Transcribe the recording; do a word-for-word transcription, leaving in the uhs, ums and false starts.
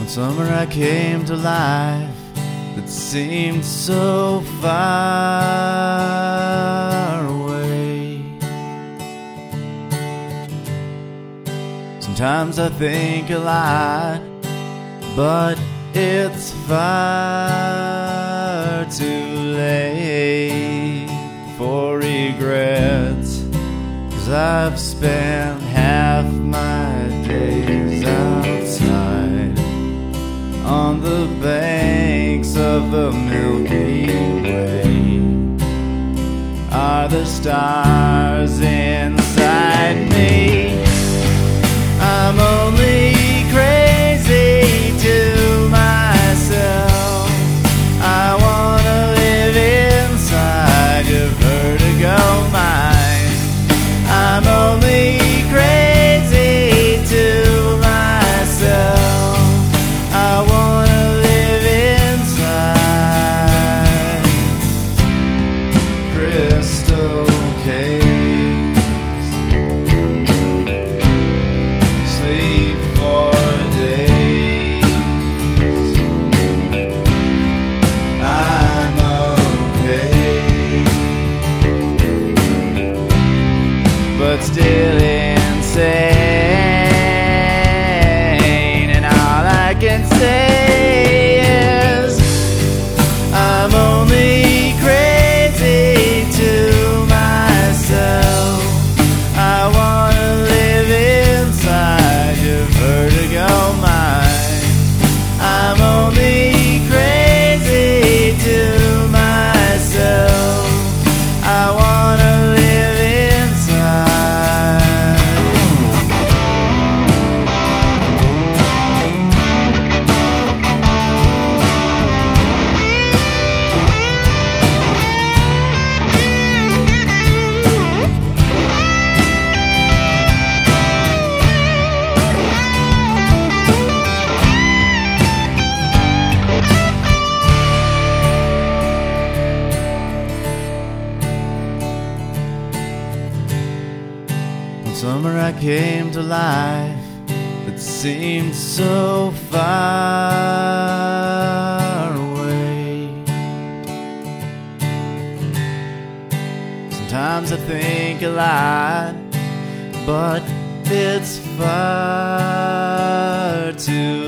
One summer I came to life that seemed so far away. Sometimes I think a lot, but it's far too late for regrets, 'cause I've spent half my days outside on the banks of the Milky Way. Are the stars inside me? I'm only crazy to myself. I wanna live inside your vertigo mind. I'm only crazy to myself. I wanna live inside crystal caves, sleep for days. I'm okay, but still insane, and all I can say is I'm only crazy to myself. I wanna live inside your vertigo mind. I'm only crazy to myself. I wanna live inside. One summer I came to life that seemed so far away. Sometimes I think a lot, but it's far too